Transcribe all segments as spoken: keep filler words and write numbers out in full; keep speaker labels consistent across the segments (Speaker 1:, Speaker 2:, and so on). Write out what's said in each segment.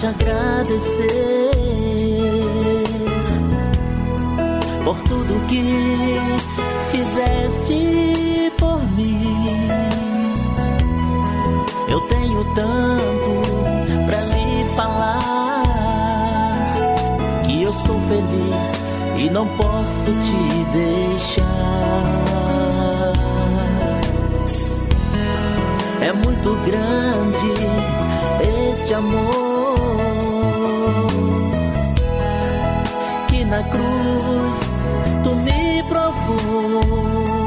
Speaker 1: te agradecer por tudo que fizeste por mim. Eu tenho tanto pra lhe falar, que eu sou feliz e não posso te deixar. É muito grande este amor, que na cruz tu me provou.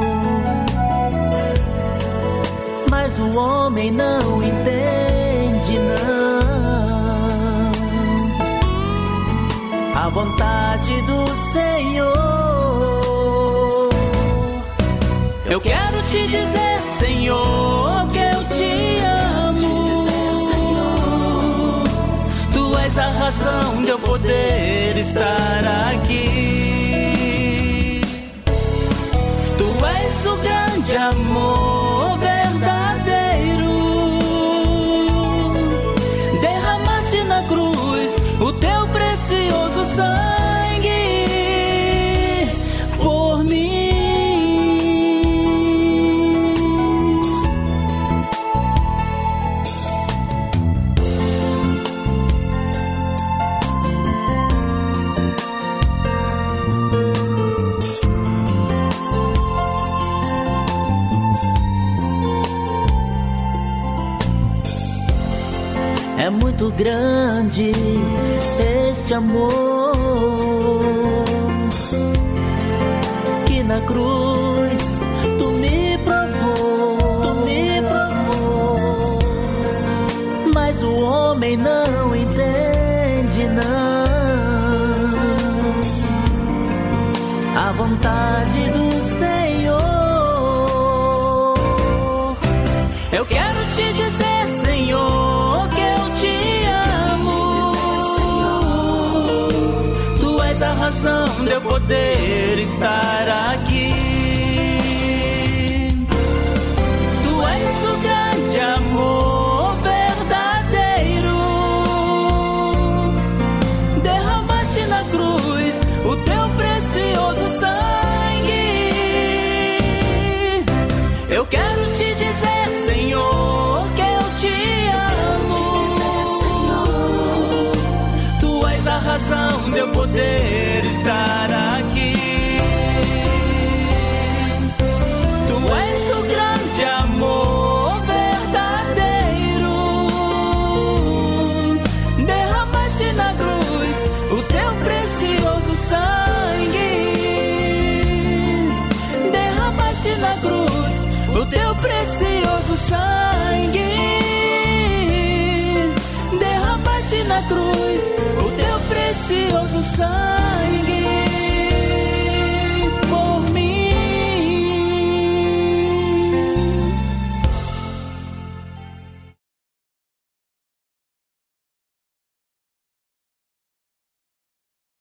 Speaker 1: Mas o homem não entende, não, a vontade do Senhor. Eu quero te dizer, Senhor, que eu te amo. Tu és a razão de eu poder estar aqui. Tu és o grande amor verdadeiro. Derramaste na cruz o teu precioso sangue por mim. É muito grande este amor, que na cruz tu me provou, tu me provou. Mas o homem não entende, não, a vontade do Senhor. Eu quero te dizer, Senhor, que eu te amo. Tu és a razão de eu poder estar aqui. Tu és o grande amor verdadeiro. Derramaste na cruz o teu precioso sangue. Eu quero te dizer, Senhor, que eu te amo. Tu és a razão de eu poder estar aqui. Tu és o grande amor verdadeiro. Derramaste na cruz o teu precioso sangue. Derramaste na cruz o teu precioso sangue. Derramaste na cruz o teu precioso sangue.